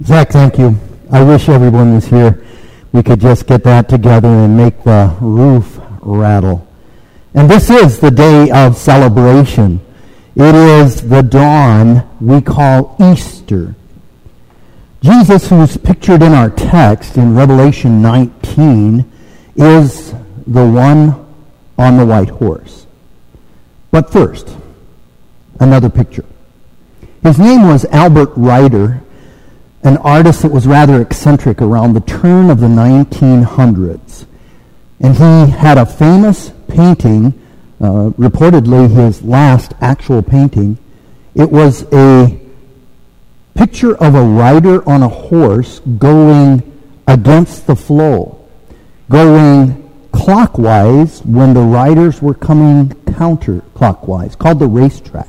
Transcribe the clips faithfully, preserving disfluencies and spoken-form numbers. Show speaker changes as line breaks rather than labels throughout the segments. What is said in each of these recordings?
Zach, thank you. I wish everyone was here. We could just get that together and make the roof rattle. And this is the day of celebration. It is the dawn we call Easter. Jesus, who's pictured in our text in Revelation nineteen, is the one on the white horse. But first, another picture. His name was Albert Ryder, an artist that was rather eccentric around the turn of the nineteen hundreds. And he had a famous painting, uh, reportedly his last actual painting. It was a picture of a rider on a horse going against the flow, going clockwise when the riders were coming counterclockwise, called the racetrack.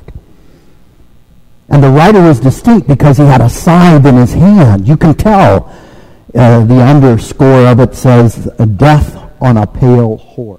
And the rider was distinct because he had a scythe in his hand. You can tell uh, the underscore of it says, "Death on a pale horse."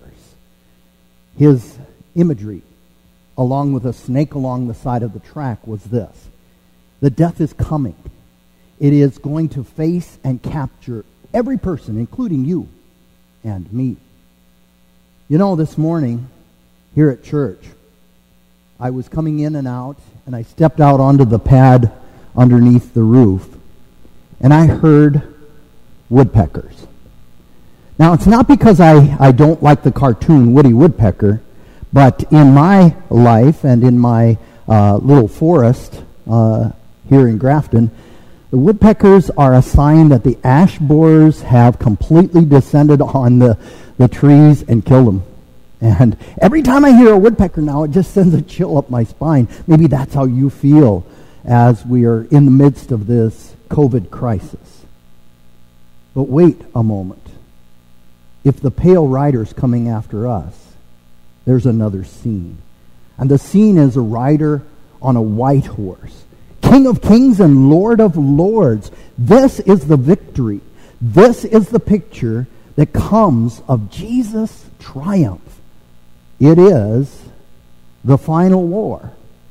His imagery, along with a snake along the side of the track, was this: the death is coming. It is going to face and capture every person, including you and me. You know, this morning here at church, I was coming in and out, and I stepped out onto the pad underneath the roof, and I heard woodpeckers. Now, it's not because I, I don't like the cartoon Woody Woodpecker, but in my life and in my uh, little forest uh, here in Grafton, the woodpeckers are a sign that the ash borers have completely descended on the, the trees and killed them. And every time I hear a woodpecker now, it just sends a chill up my spine. Maybe that's how you feel as we are in the midst of this COVID crisis. But wait a moment. If the pale rider's coming after us, there's another scene. And the scene is a rider on a white horse, King of kings and Lord of lords. This is the victory. This is the picture that comes of Jesus' triumph. It is the final war.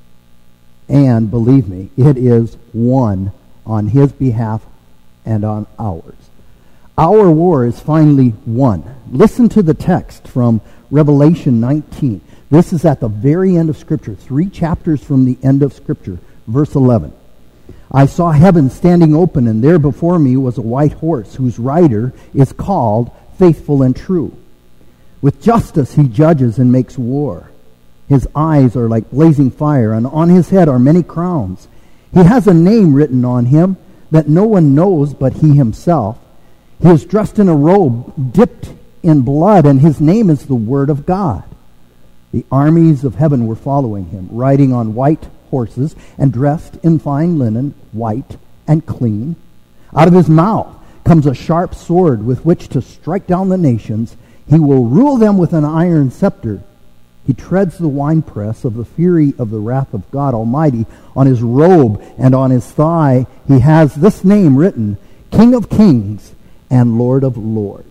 And believe me, it is won on his behalf and on ours. Our war is finally won. Listen to the text from Revelation nineteen. This is at the very end of Scripture, three chapters from the end of Scripture, verse eleven. I saw heaven standing open, and there before me was a white horse, whose rider is called Faithful and True. With justice he judges and makes war. His eyes are like blazing fire, and on his head are many crowns. He has a name written on him that no one knows but he himself. He is dressed in a robe dipped in blood, and his name is the Word of God. The armies of heaven were following him, riding on white horses and dressed in fine linen, white and clean. Out of his mouth comes a sharp sword with which to strike down the nations. He will rule them with an iron scepter. He treads the winepress of the fury of the wrath of God Almighty. On his robe and on his thigh he has this name written, King of Kings and Lord of Lords.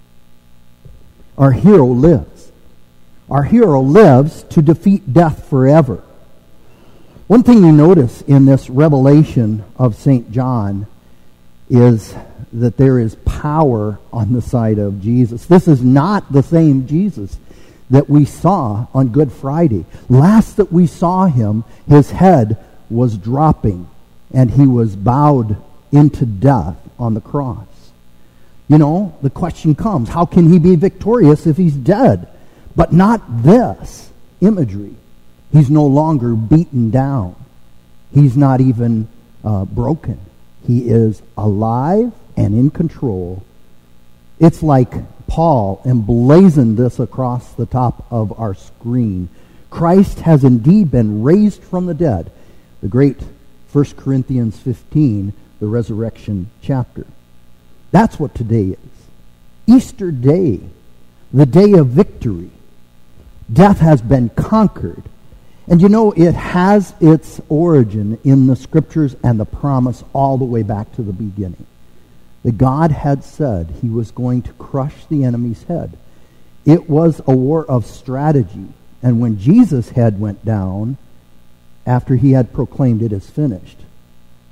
Our hero lives. Our hero lives to defeat death forever. One thing you notice in this revelation of Saint John is that there is power on the side of Jesus. This is not the same Jesus that we saw on Good Friday. Last that we saw him, his head was dropping, and he was bowed into death on the cross. You know, the question comes, how can he be victorious if he's dead? But not this imagery. He's no longer beaten down. He's not even uh, broken. He is alive and in control. It's like Paul emblazoned this across the top of our screen. Christ has indeed been raised from the dead. The great First Corinthians fifteen, the resurrection chapter. That's what today is. Easter Day, the day of victory. Death has been conquered. And you know, it has its origin in the Scriptures and the promise all the way back to the beginning. That God had said he was going to crush the enemy's head. It was a war of strategy. And when Jesus' head went down, after he had proclaimed it is finished,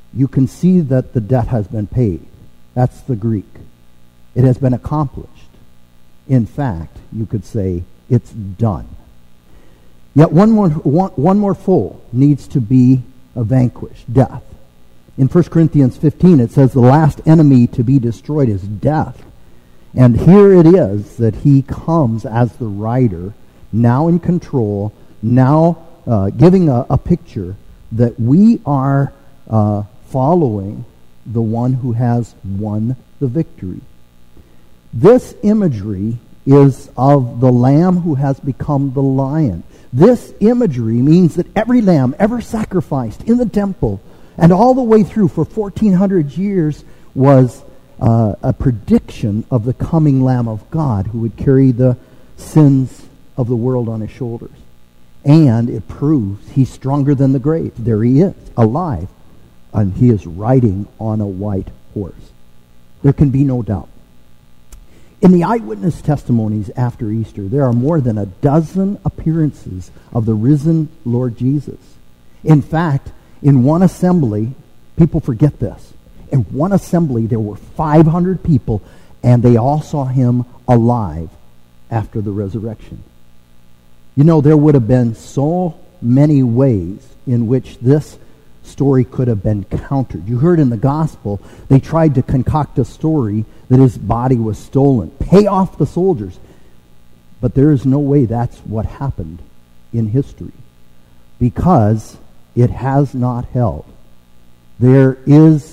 you can see that the debt has been paid. That's the Greek. It has been accomplished. In fact, you could say it's done. Yet one more, one, one more foe needs to be vanquished, death. In First Corinthians fifteen, it says the last enemy to be destroyed is death. And here it is that he comes as the rider, now in control, now uh, giving a, a picture that we are uh, following the one who has won the victory. This imagery is of the lamb who has become the lion. This imagery means that every lamb ever sacrificed in the temple and all the way through for fourteen hundred years was uh, a prediction of the coming Lamb of God who would carry the sins of the world on his shoulders. And it proves he's stronger than the grave. There he is, alive, and he is riding on a white horse. There can be no doubt. In the eyewitness testimonies after Easter, there are more than a dozen appearances of the risen Lord Jesus. In fact, in one assembly, people forget this. In one assembly, there were five hundred people, and they all saw him alive after the resurrection. You know, there would have been so many ways in which this story could have been countered. You heard in the gospel, they tried to concoct a story that his body was stolen. Pay off the soldiers. But there is no way that's what happened in history, because it has not held. There is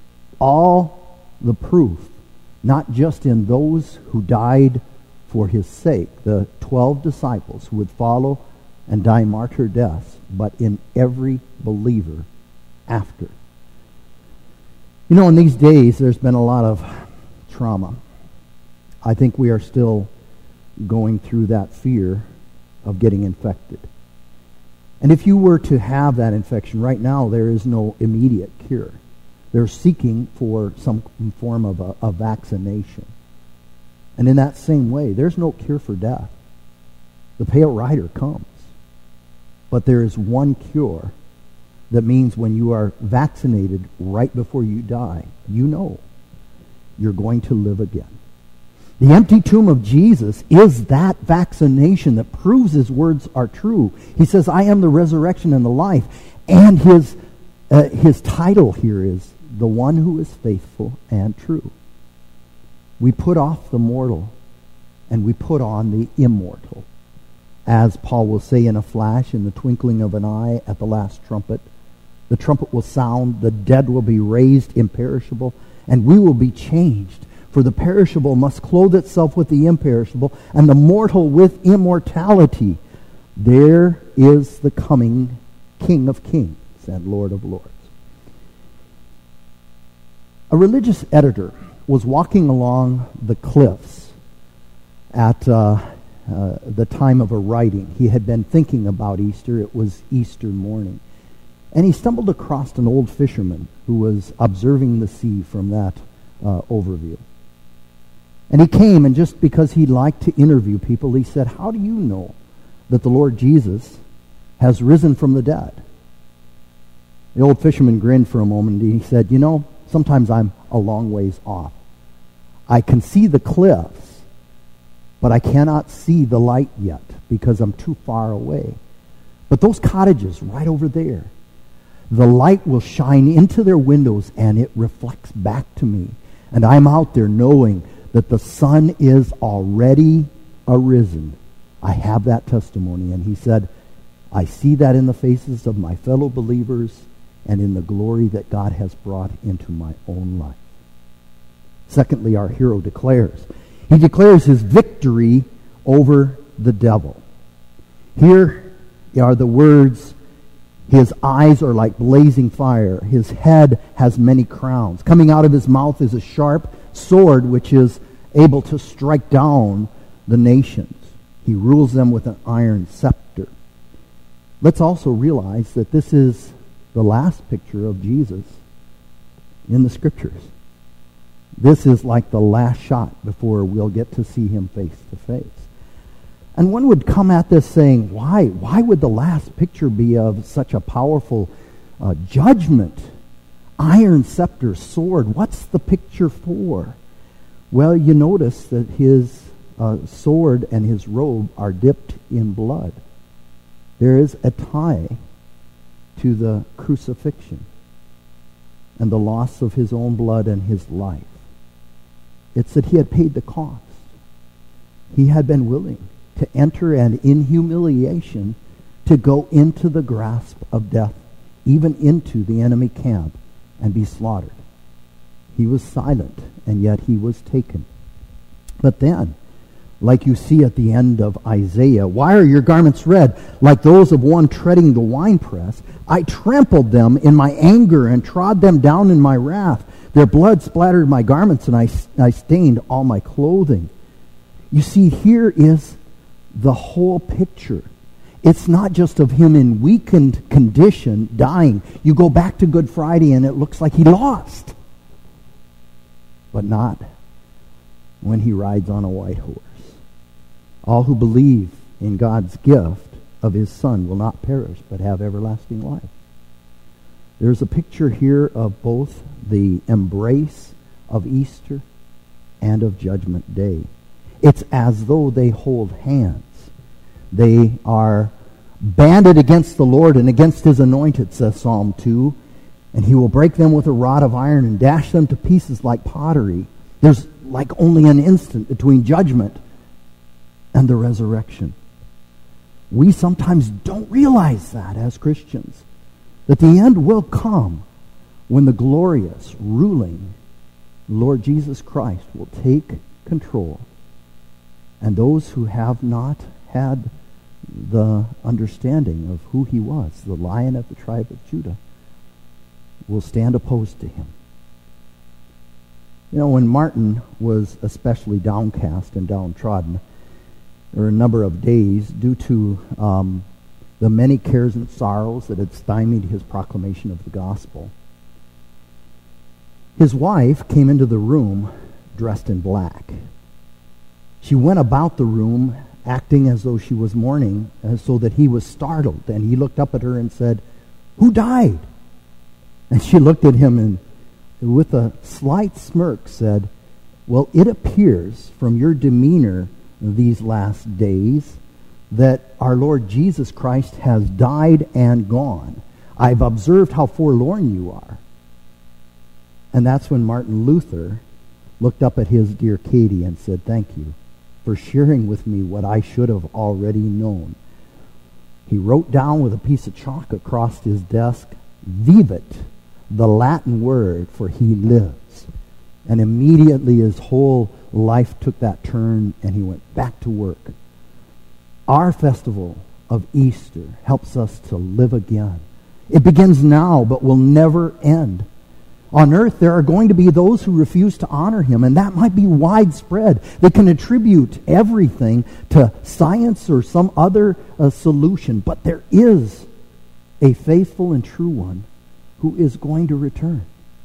all the proof, not just in those who died for his sake, the twelve disciples who would follow and die martyr deaths, but in every believer after. You know, in these days, there's been a lot of trauma. I think we are still going through that fear of getting infected. And if you were to have that infection right now, there is no immediate cure. They're seeking for some form of a, a vaccination. And in that same way, there's no cure for death. The pale rider comes. But there is one cure that means when you are vaccinated right before you die, you know you're going to live again. The empty tomb of Jesus is that vaccination that proves his words are true. He says, I am the resurrection and the life. And his, uh, his title here is the one who is faithful and true. We put off the mortal and we put on the immortal. As Paul will say, in a flash, in the twinkling of an eye, at the last trumpet, the trumpet will sound, the dead will be raised imperishable, and we will be changed. For the perishable must clothe itself with the imperishable, and the mortal with immortality. There is the coming King of kings and Lord of lords. A religious editor was walking along the cliffs at uh, uh, the time of a writing. He had been thinking about Easter. It was Easter morning. And he stumbled across an old fisherman who was observing the sea from that uh, overview. And he came, and just because he liked to interview people, he said, how do you know that the Lord Jesus has risen from the dead? The old fisherman grinned for a moment, and he said, you know, sometimes I'm a long ways off. I can see the cliffs, but I cannot see the light yet because I'm too far away. But those cottages right over there, the light will shine into their windows and it reflects back to me. And I'm out there knowing that the sun is already arisen. I have that testimony. And he said, I see that in the faces of my fellow believers and in the glory that God has brought into my own life. Secondly, our hero declares. He declares his victory over the devil. Here are the words, his eyes are like blazing fire. His head has many crowns. Coming out of his mouth is a sharp sword which is able to strike down the nations. He rules them with an iron scepter. Let's also realize that this is the last picture of Jesus in the Scriptures. This is like the last shot before we'll get to see him face to face. And one would come at this saying, why? Why would the last picture be of such a powerful uh, judgment iron scepter, sword. What's the picture for? Well, you notice that his uh, sword and his robe are dipped in blood. There is a tie to the crucifixion and the loss of his own blood and his life. It's that he had paid the cost. He had been willing to enter and in humiliation to go into the grasp of death, even into the enemy camp, and be slaughtered. He was silent, and yet he was taken. But then, like you see at the end of Isaiah, why are your garments red, like those of one treading the winepress? I trampled them in my anger and trod them down in my wrath. Their blood splattered my garments, and I, I stained all my clothing. You see, here is the whole picture. It's not just of him in weakened condition, dying. You go back to Good Friday, and it looks like he lost. But not when he rides on a white horse. All who believe in God's gift of his Son will not perish, but have everlasting life. There's a picture here of both the embrace of Easter and of Judgment Day. It's as though they hold hands. They are banded against the Lord and against his anointed, says Psalm two, and he will break them with a rod of iron and dash them to pieces like pottery. There's like only an instant between judgment and the resurrection. We sometimes don't realize that as Christians, that the end will come when the glorious, ruling Lord Jesus Christ will take control. And those who have not had the understanding of who he was, the Lion of the tribe of Judah, will stand opposed to him. You know, when Martin was especially downcast and downtrodden, there were a number of days due to um, the many cares and sorrows that had stymied his proclamation of the gospel. His wife came into the room dressed in black. She went about the room acting as though she was mourning, uh, so that he was startled, and he looked up at her and said, "Who died?" And she looked at him and with a slight smirk said, "Well, it appears from your demeanor these last days that our Lord Jesus Christ has died and gone. I've observed how forlorn you are." And that's when Martin Luther looked up at his dear Katie and said, "Thank you for sharing with me what I should have already known." He wrote down with a piece of chalk across his desk, "Vivit," the Latin word for he lives. And immediately his whole life took that turn and he went back to work. Our festival of Easter helps us to live again. It begins now but will never end. On earth, there are going to be those who refuse to honor him, and that might be widespread. They can attribute everything to science or some other uh, solution, but there is a faithful and true one who is going to return.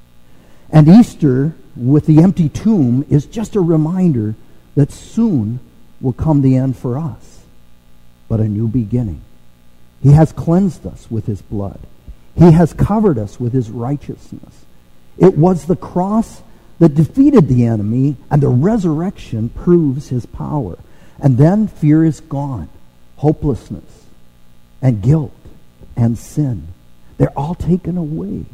And Easter, with the empty tomb, is just a reminder that soon will come the end for us, but a new beginning. He has cleansed us with his blood. He has covered us with his righteousness. It was the cross that defeated the enemy, and the resurrection proves his power. And then fear is gone. Hopelessness and guilt and sin, they're all taken away.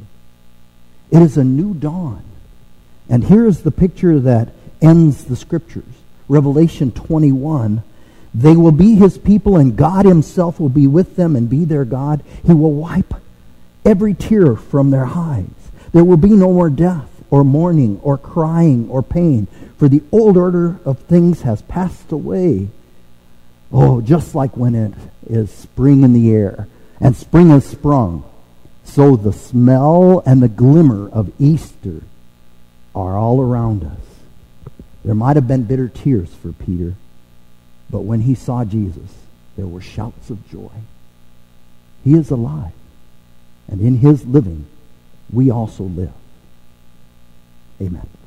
It is a new dawn. And here is the picture that ends the scriptures. Revelation twenty-one, they will be his people, and God himself will be with them and be their God. He will wipe every tear from their eyes. There will be no more death or mourning or crying or pain, for the old order of things has passed away. Oh, just like when it is spring in the air and spring has sprung, so the smell and the glimmer of Easter are all around us. There might have been bitter tears for Peter, but when he saw Jesus, there were shouts of joy. He is alive, and in his living, we also live. Amen.